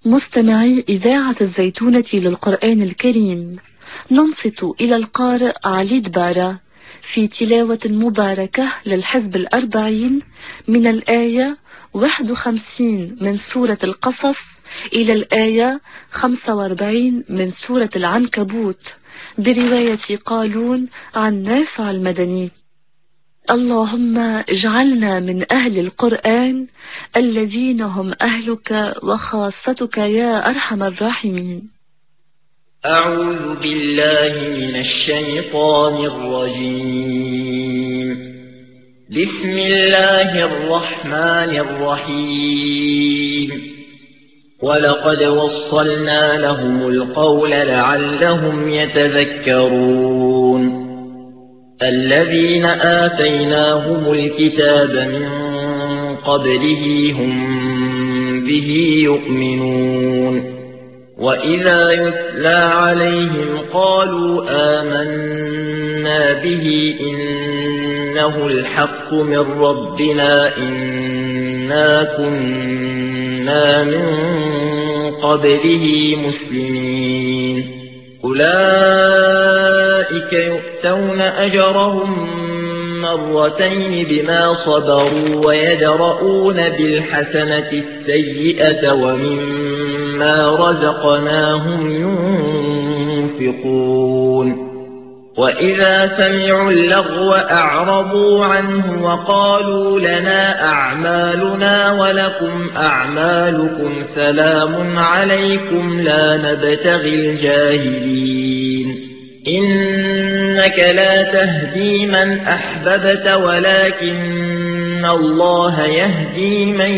مستمعي إذاعة الزيتونة للقرآن الكريم، ننصت إلى القارئ علي دبارة في تلاوة مباركة للحزب 40 من الآية 51 من سورة القصص إلى الآية 45 من سورة العنكبوت برواية قالون عن نافع المدني. اللهم اجعلنا من أهل القرآن الذين هم أهلك وخاصتك يا أرحم الراحمين. أعوذ بالله من الشيطان الرجيم. بسم الله الرحمن الرحيم. ولقد وصلنا لهم القول لعلهم يتذكرون. الذين آتيناهم الكتاب من قبله هم به يؤمنون. وإذا يتلى عليهم قالوا آمنا به إنه الحق من ربنا إنا كنا من قبله مسلمين. أولئك يؤتون أجرهم مرتين بما صبروا ويدرؤون بالحسنة السيئة ومما رزقناهم ينفقون. وإذا سمعوا اللغو أعرضوا عنه وقالوا لنا أعمالنا ولكم أعمالكم سلام عليكم لا نبتغي الجاهلين. إنك لا تهدي من أحببت ولكن الله يهدي من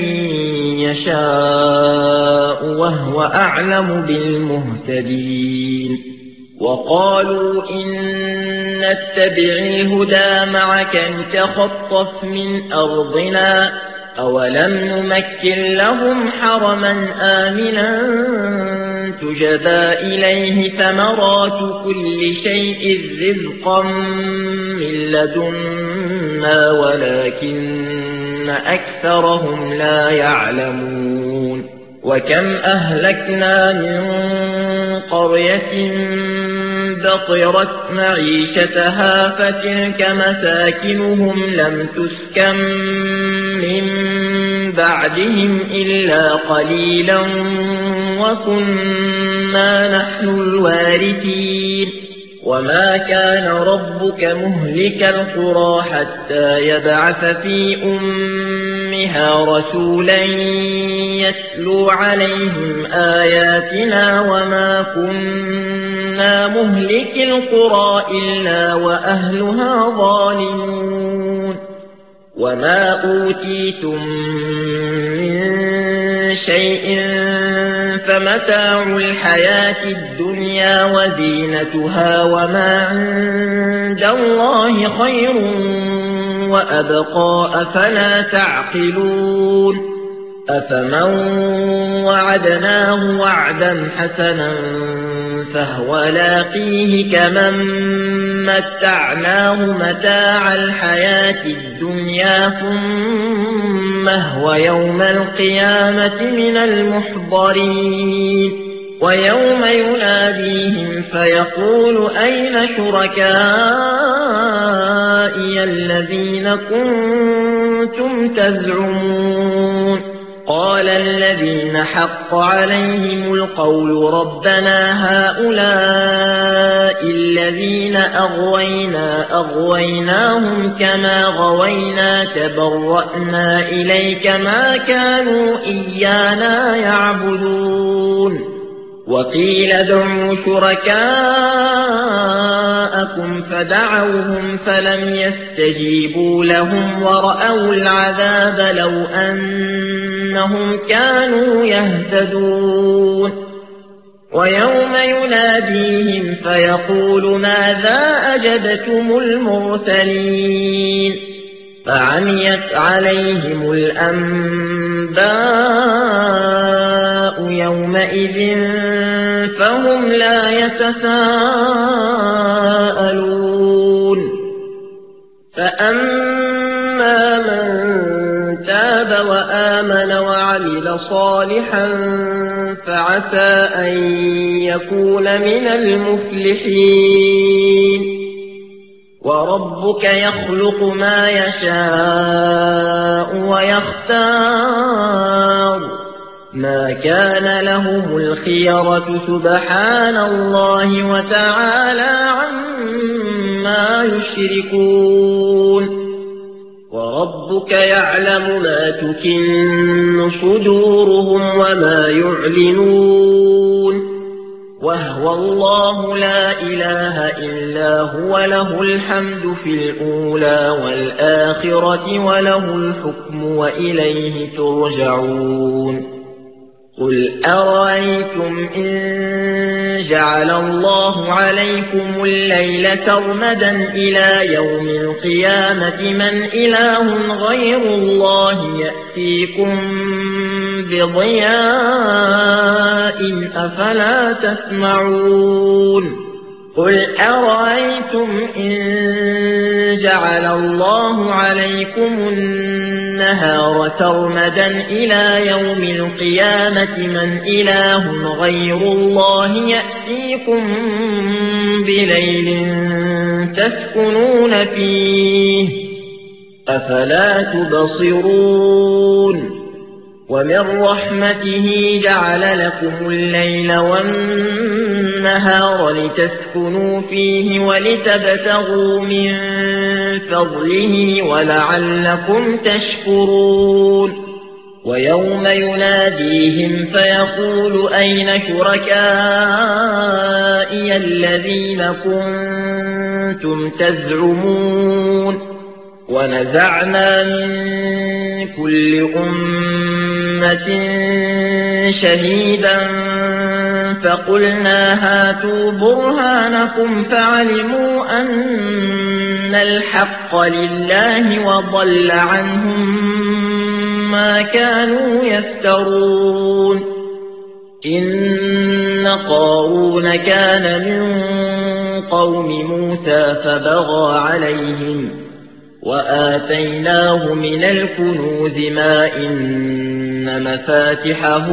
يشاء وهو أعلم بالمهتدين. وقالوا إن نتبع الهدى معك نتخطف من أرضنا أولم نمكن لهم حرما آمنا تجبى إليه ثمرات كل شيء رزقا من لدنا ولكن أكثرهم لا يعلمون. وكم أهلكنا من قرية بطرت معيشتها فتلك مساكنهم لم تسكن من بعدهم إلا قليلا وكنا نحن الوارثين. وما كان ربك مهلك القرى حتى يبعث في أمها رسولا يتلو عليهم آياتنا وما كنا مهلك القرى إلا وأهلها ظالمون. وما أوتيتم من شيء فمتاع الحياة الدنيا وزينتها وما عند الله خير وأبقى أفلا تعقلون. أفمن وعدناه وعدا حسنا فهو لاقيه كمن متعناه متاع الحياة الدنيا ثم هو يوم القيامة من المحضرين. ويوم يناديهم فيقول أين شركائي الذين كنتم تزعمون. قال الذين حق عليهم القول ربنا هؤلاء الذين أغويناهم كما غوينا تبرأنا إليك ما كانوا إيانا يعبدون. وقيل ادعوا شركاءكم فدعوهم فلم يستجيبوا لهم ورأوا العذاب لو أنهم كانوا يهتدون. ويوم يناديهم فيقول ماذا أجبتم المرسلين فعميت عليهم الأنباء يومئذ فهم لا يتساءلون. فأما من تاب وآمن آمن وعمل صالحا فعسى أن يكون من المفلحين وربك يخلق ما يشاء ويختار ما كان لهم الخيرة سبحان الله وتعالى عما يشركون وربك يعلم ما تكن صدورهم وما يعلنون وهو الله لا إله إلا هو له الحمد في الأولى والآخرة وله الحكم وإليه ترجعون قل أرأيتم إن جعل الله عليكم الليل سرمدا إلى يوم القيامة من إله غير الله يأتيكم بضياء أفلا تسمعون قل أرأيتم إن جعل الله عليكم النهار سرمدا إلى يوم القيامة من إله غير الله يأتيكم بليل تسكنون فيه أفلا تبصرون ومن رحمته جعل لكم الليل والنهار لتسكنوا فيه ولتبتغوا من فضله ولعلكم تشكرون ويوم يناديهم فيقول أين شركائي الذين كنتم تزعمون ونزعنا من كل أمة شهيدا فقلنا هاتوا برهانكم فعلموا أن الحق لله وضل عنهم ما كانوا يفترون إن قارون كان من قوم موسى فبغى عليهم وآتيناه من الكنوز ما إن مفاتحه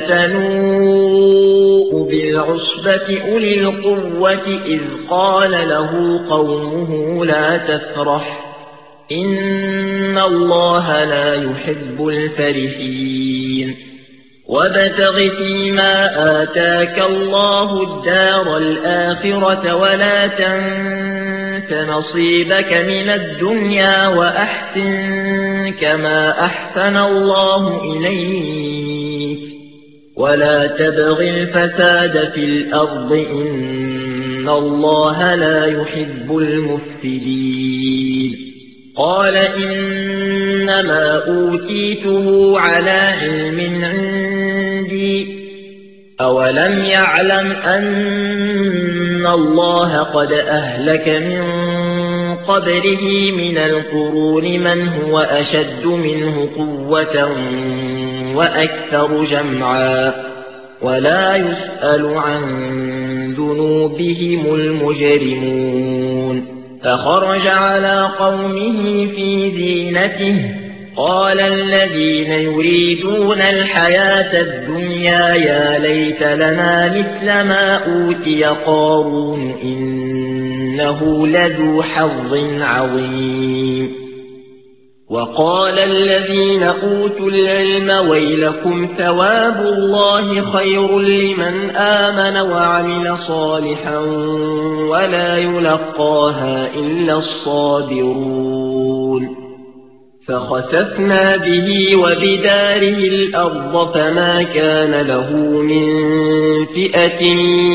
لتنوء بالعصبة أولي القوة إذ قال له قومه لا تفرح إن الله لا يحب الفرحين وابتغ فيما آتاك الله الدار الآخرة ولا تنس نصيبك من الدنيا وأحسن كما أحسن الله إليك ولا تبغ الفساد في الأرض إن الله لا يحب المفسدين قال إنما أوتيته على علم عندي أولم يعلم أن الله قد أهلك من قبله من القرون من هو أشد منه قوة وأكثر جمعا ولا يسأل عن ذنوبهم المجرمون فخرج على قومه في زينته قال الذين يريدون الحياة الدنيا يا ليت لنا مثل ما أوتي قارون إنه لذو حظ عظيم وقال الذين أوتوا العلم ويلكم ثواب الله خير لمن آمن وعمل صالحا ولا يلقاها إلا الصابرون فخسفنا به وبداره الأرض فما كان له من فئة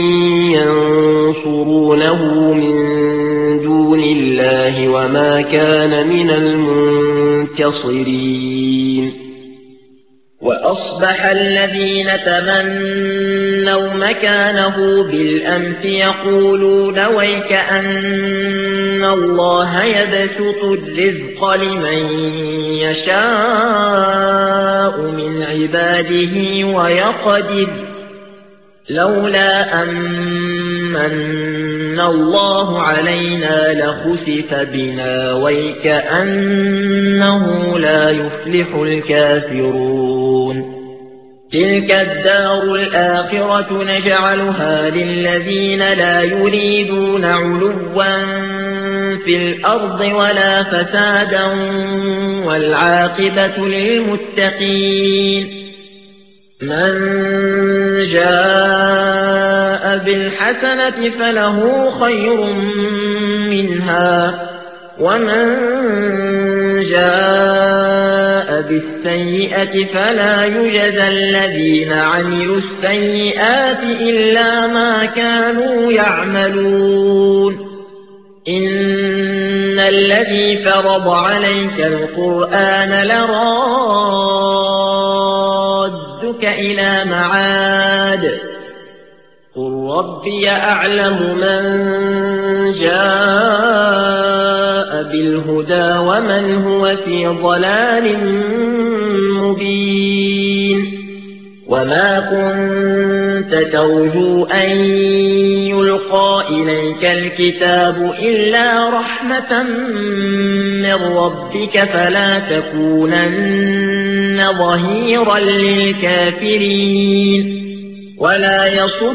ينصرونه من دون الله وما كان من المنتصرين وأصبح الذين تمنوا مكانه بالأمس يقولون ويك أن الله يبسط الرزق لمن يشاء من عباده ويقدر لولا أمن الله علينا لخسف بنا وكأنه لا يفلح الكافرون تلك الدار الآخرة نجعلها للذين لا يريدون علوا في الأرض ولا فسادا والعاقبة للمتقين من جاء بالحسنة فله خير منها ومن جاء بالسيئة فلا يجزى الذين عملوا السيئات إلا ما كانوا يعملون إن الذي فرض عليك القرآن لرادك إلى معاد قل ربي أعلم من جاء بالهدى ومن هو في ضلال مبين وما كنت ترجو أن يلقى إليك الكتاب إلا رحمة من ربك فلا تكونن ظهيرا للكافرين ولا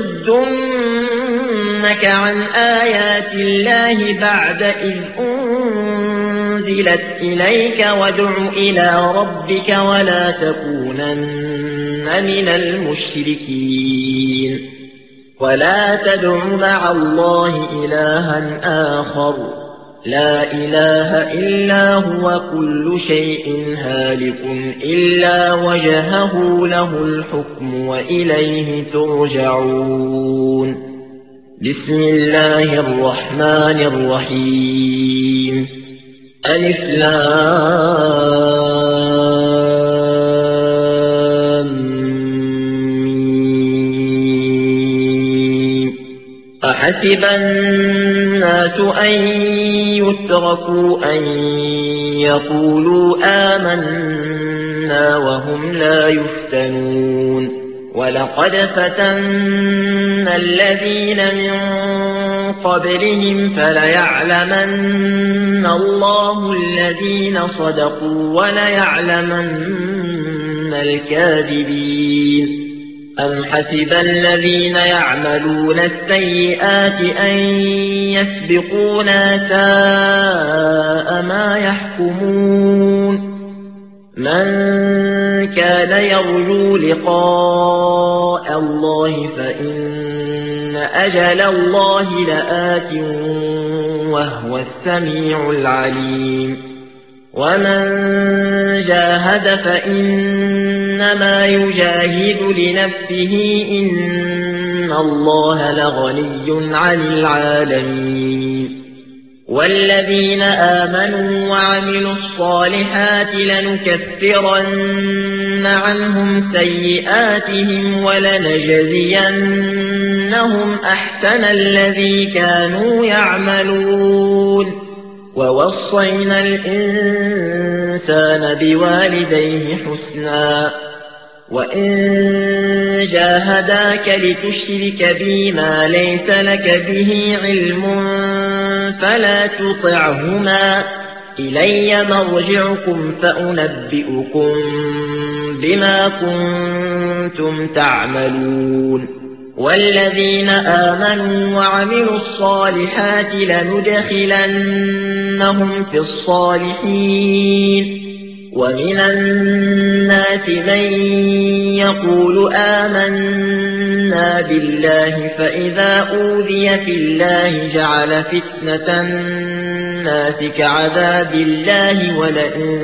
يصدنك عن آيات الله بعد إذ أنزلت إليك وادع إلى ربك ولا تكونن من المشركين ولا تدع مع الله إلها آخر لا إله إلا هو كل شيء هالك إلا وجهه له الحكم وإليه ترجعون بسم الله الرحمن الرحيم ألف لام ميم أحسب الناس أن يتركوا أن يقولوا آمنا وهم لا يفتنون ولقد فتنا الذين من قبلهم فليعلمن الله الذين صدقوا وليعلمن الكاذبين أم حسب الذين يعملون السيئات أن يسبقونا ساء ما يحكمون من كان يرجو لقاء الله فإن أجل الله لآت وهو السميع العليم ومن جاهد فإنما يجاهد لنفسه إن الله لغني عن العالمين والذين آمنوا وعملوا الصالحات لنكفرن عنهم سيئاتهم ولنجزينهم أحسن الذي كانوا يعملون ووصينا الإنسان بوالديه حسنا وإن جاهداك لتشرك بي ما ليس لك به علم فلا تطعهما إلي مرجعكم فأنبئكم بما كنتم تعملون والذين آمنوا وعملوا الصالحات لندخلنهم في الصالحين ومن الناس من يقول آمنا بالله فإذا أوذي في الله جعل فتنة الناس كعذاب الله ولئن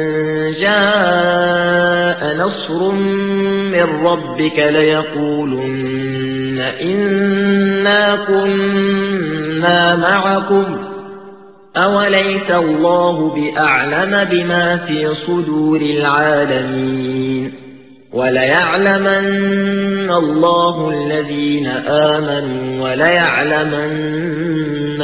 جاء نصر من ربك ليقولن إنا كنا معكم أوليس الله بأعلم بما في صدور العالمين وليعلمن الله الذين آمنوا وليعلمن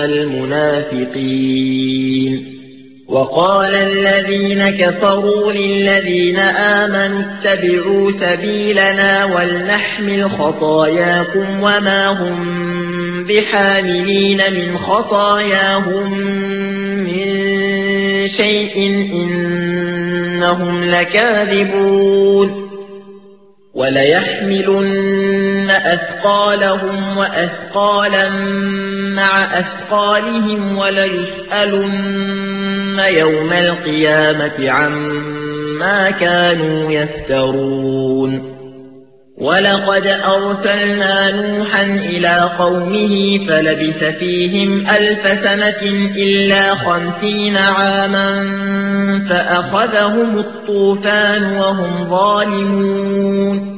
المنافقين وقال الذين كفروا للذين آمنوا اتبعوا سبيلنا ولنحمل خطاياكم وما هم بحاملين من خطاياهم من شيء إنهم لكاذبون وليحملن أثقالهم وأثقالا مع أثقالهم وليسألن يوم القيامة عما كانوا يفترون ولقد أرسلنا نوحا إلى قومه فلبث فيهم 1000 سنة إلا 50 عاما فأخذهم الطوفان وهم ظالمون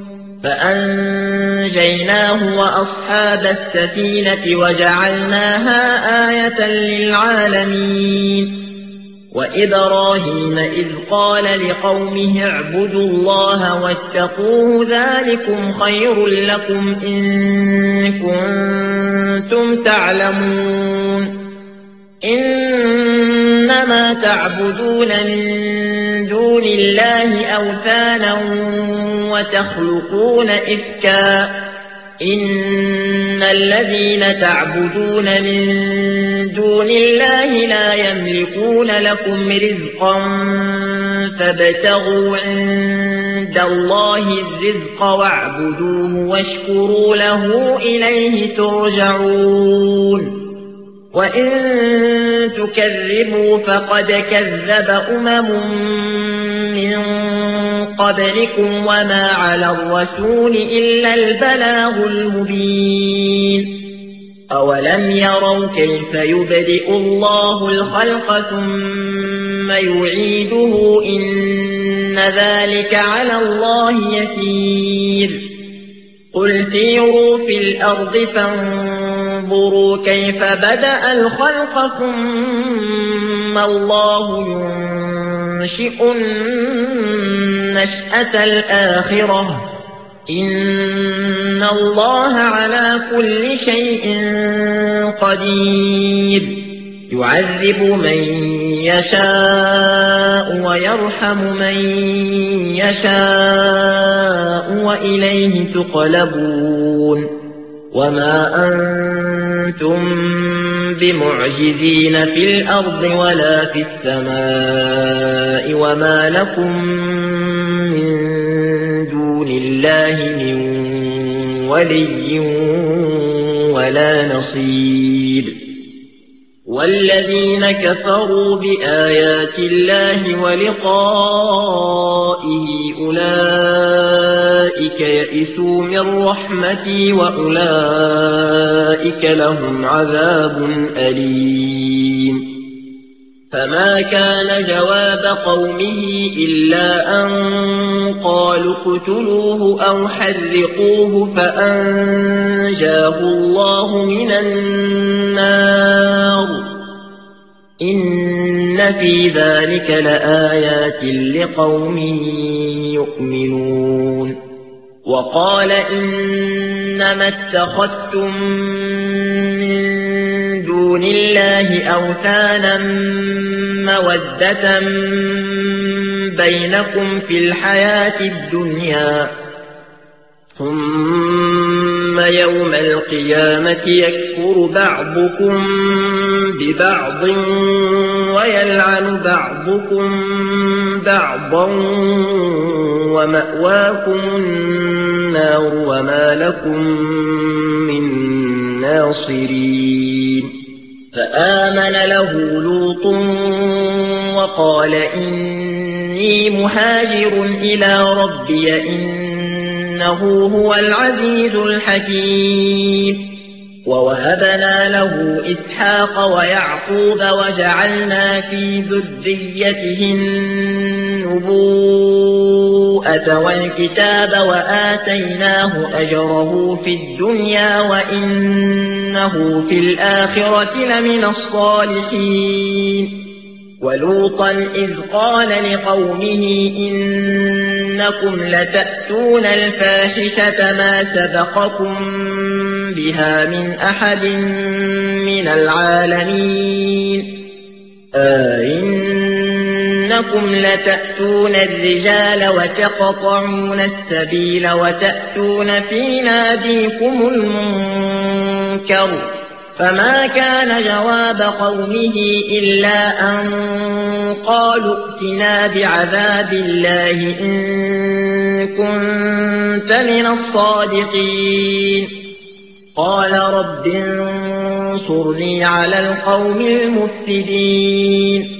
فأنجيناه وأصحاب السفينة وجعلناها آية للعالمين وإبراهيم إذ قال لقومه اعبدوا الله واتقوه ذلكم خير لكم إن كنتم تعلمون إنما تعبدون من دون الله أوثانا وتخلقون إفكا إن الذين تعبدون من دون الله لا يملكون لكم رزقا فابتغوا عند الله الرزق واعبدوه واشكروا له إليه ترجعون وإن تكذبوا فقد كذب أمم من قبلكم وما على الرسول إلا البلاغ المبين أولم يروا كيف يبدئ الله الخلق ثم يعيده إن ذلك على الله يسير قل سيروا في الأرض فانظروا كيف بدأ الخلق ثم الله ينشئ النشأة الآخرة إن الله على كل شيء قدير يعذب من يشاء ويرحم من يشاء وإليه تقلبون وما أنتم بمعجزين في الأرض ولا في السماء وما لكم من دون الله من ولي ولا نصير والذين كفروا بآيات الله ولقائه أولئك يئسوا من رحمتي وأولئك لهم عذاب أليم فما كان جواب قومه إلا أن قالوا اقتلوه أو حرقوه فأنجاه الله من النار إن في ذلك لآيات لقوم يؤمنون وقال إنما اتخذتم من دون الله أوثانا مودة بينكم في الحياة الدنيا ثم يوم القيامة يكفر بعضكم ببعض ويلعن بعضكم بعضا ومأواكم النار وما لكم من ناصرين فآمن له لوط وقال إني مهاجر إلى ربي إنه هو العزيز الحكيم ووهبنا له إسحاق ويعقوب وجعلنا في ذريته النبوءة والكتاب وآتيناه أجره في الدنيا وإنه في الآخرة لمن الصالحين ولوطا إذ قال لقومه إنكم لتأتون الفاحشة ما سبقكم بها من أحد من العالمين إنكم لتأتون الرجال وتقطعون السبيل وتأتون في ناديكم المنكر فما كان جواب قومه إلا أن قالوا ائتنا بعذاب الله إن كنت من الصادقين قال رب انصرني على القوم المفسدين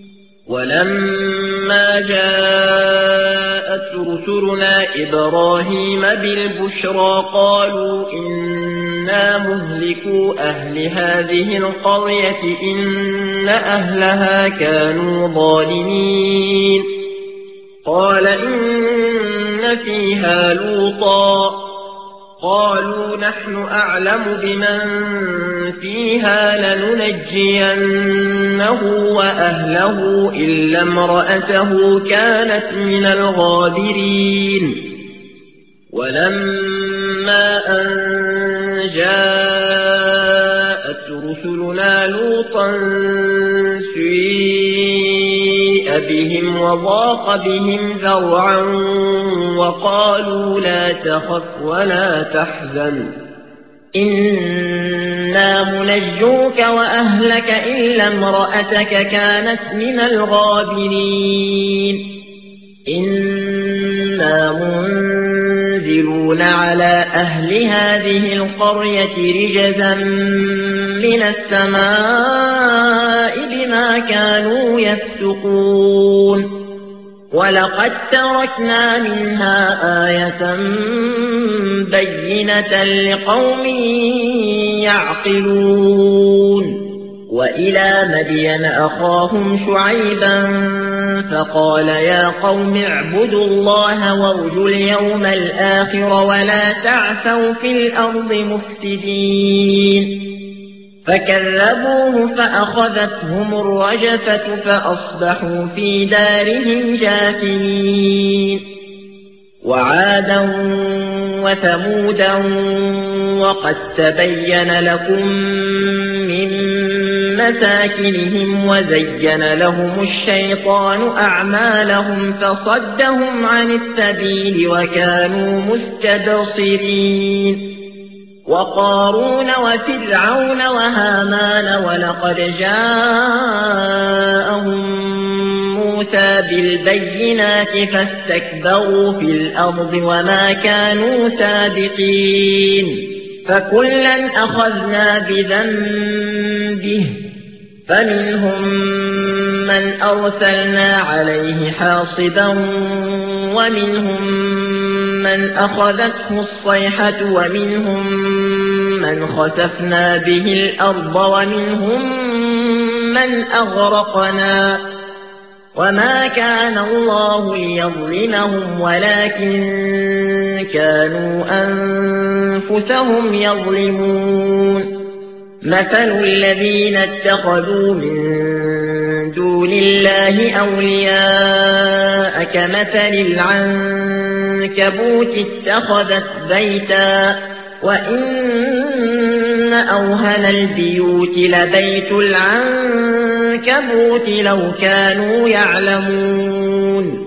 ولما جاءت رسلنا إبراهيم بالبشرى قالوا إنا مهلكو أهل هذه القرية إن أهلها كانوا ظالمين قال إن فيها لوطا قالوا نحن أعلم بمن فيها لننجينه وأهله إلا امرأته كانت من الغابرين ولما أن جاءت رسلنا لوطا سيء بهم وضاق بهم ذرعا وقالوا لا تخف ولا تحزن إنا منجوك وأهلك إلا امرأتك كانت من الغابرين إنا منزلون على أهل هذه القرية رجزا من السماء بما كانوا يفسقون ولقد تركنا منها آية بينة لقوم يعقلون وإلى مدين أخاهم شعيبا فقال يا قوم اعبدوا الله وارجوا اليوم الآخر ولا تعثوا في الأرض مفسدين فكذبوه فأخذتهم الرجفة فأصبحوا في دارهم جاثمين وعادا وثمودا وقد تبين لكم من مساكنهم وزين لهم الشيطان أعمالهم فصدهم عن السبيل وكانوا مستبصرين وقارون وفرعون وهامان ولقد جاءهم موسى بالبينات فاستكبروا في الأرض وما كانوا سابقين فكلا أخذنا بذنبه فمنهم من أرسلنا عليه حاصبا ومنهم من أخذته الصيحة ومنهم من خسفنا به الأرض ومنهم من أغرقنا وما كان الله ليظلمهم ولكن كانوا أنفسهم يظلمون مثل الذين اتخذوا من دون الله أولياء كمثل العنكبوت اتخذت بيتا وإن أوهن البيوت لبيت العنكبوت لو كانوا يعلمون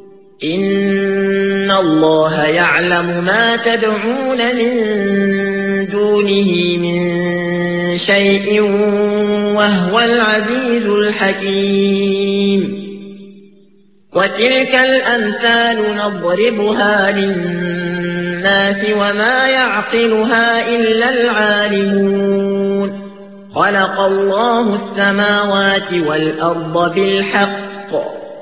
إن الله يعلم ما تدعون من دونه من شيء وهو العزيز الحكيم وتلك الأمثال نضربها للناس وما يعقلها إلا العالمون خلق الله السماوات والأرض بالحق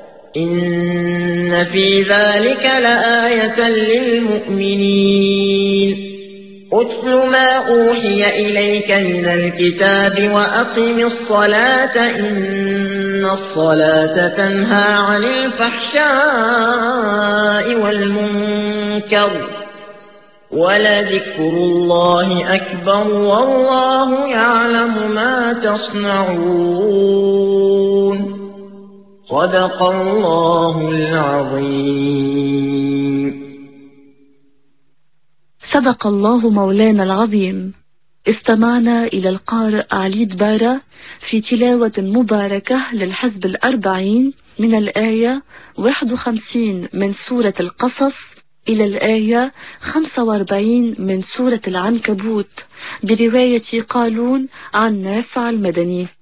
إن في ذلك لآية للمؤمنين اتل ما أوحي إليك من الكتاب وأقم الصلاة إن الصلاة تنهى عن الفحشاء والمنكر ولذكر الله أكبر والله يعلم ما تصنعون صدق الله العظيم. صدق الله مولانا العظيم. استمعنا إلى القارئ علي دبارة في تلاوة مباركة للحزب 40 من الآية 51 من سورة القصص إلى الآية 45 من سورة العنكبوت برواية قالون عن نافع المدني.